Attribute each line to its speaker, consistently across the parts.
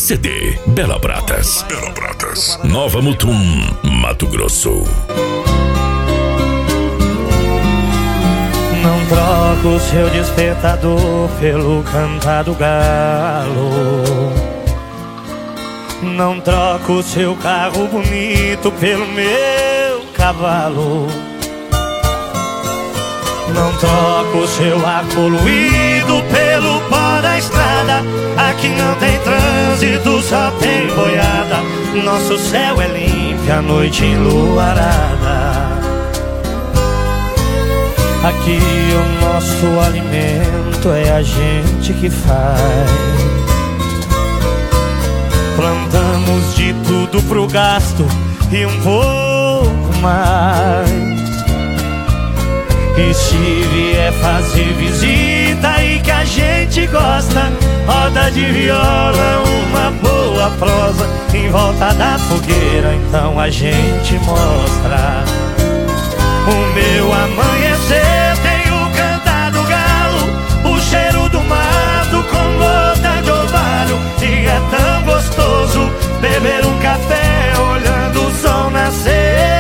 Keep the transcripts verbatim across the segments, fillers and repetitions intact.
Speaker 1: C D Bela Pratas. Bela Pratas. Nova Mutum, Mato Grosso.
Speaker 2: Não troco o seu despertador pelo cantar do galo. Não troco o seu carro bonito pelo meu cavalo. Não troco o seu ar poluído pelo pó da estrada. Aqui não tem trânsito, só tem boiada. Nosso céu é limpo, a noite enluarada. Aqui o nosso alimento é a gente que faz. Plantamos de tudo pro gasto e um pouco mais. E se vier fazer visita e que a gente gosta, roda de viola, uma boa prosa em volta da fogueira, então a gente mostra. O meu amanhecer tem o cantar do galo, o cheiro do mato com gota de orvalho. E é tão gostoso beber um café olhando o sol nascer.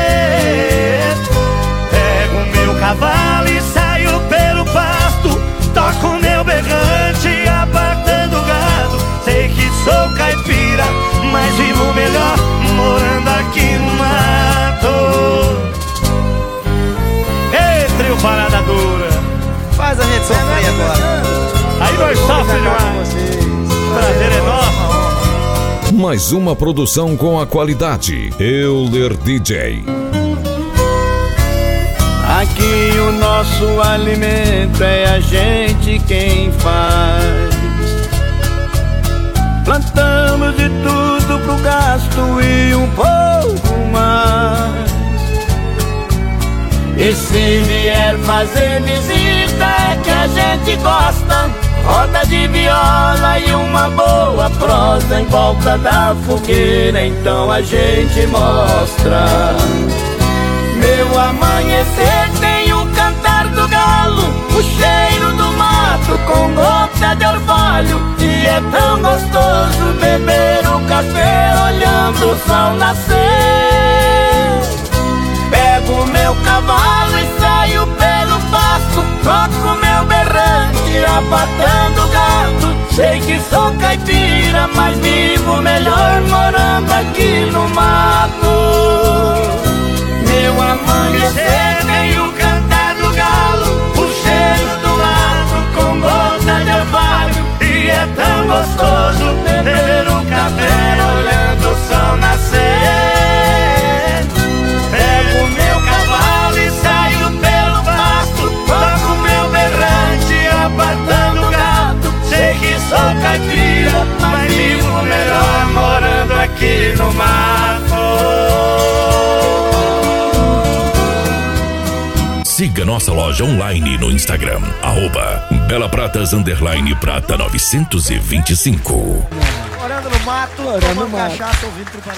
Speaker 2: Pego o meu cavalo e saio pelo pasto, toco o meu berrante apartando o gado. Sei que sou caipira, mas vivo melhor morando aqui no mato. Trio Parada Dura.
Speaker 3: Faz a gente sofrer agora.
Speaker 2: Aí nós sofremos demais. Prazer é nosso.
Speaker 1: Mais uma produção com a qualidade Euler D J.
Speaker 4: Aqui o nosso alimento é a gente quem faz. Plantamos de tudo pro gasto e um pouco mais. E se vier fazer visita é que a gente gosta, roda de viola e uma boa prosa em volta da fogueira, então a gente mostra. Meu amanhecer tem o cantar do galo, o cheiro do mato com gota de orvalho. E é tão gostoso beber o café olhando o sol nascer. Pego meu cavalo e saio pelo pasto, toco meu berrante apartando gado. Sei que sou caipira, mas vivo melhor morando aqui no mato. Meu amanhecer tem o cantar do galo, o cheiro do mato com gota de orvalho. E é tão gostoso beber um café olhando o sol nascer. Pego o meu cavalo e saio pelo pasto, toco meu berrante apartando gado. Sei que sou caipira, mas vivo melhor morando aqui no mato.
Speaker 1: Siga nossa loja online no Instagram, arroba Bela Pratas underline Prata novecentos e vinte e cinco.
Speaker 3: Morando no mato,
Speaker 4: Morando no
Speaker 3: tomando
Speaker 4: mato.
Speaker 3: cachaça, ouvindo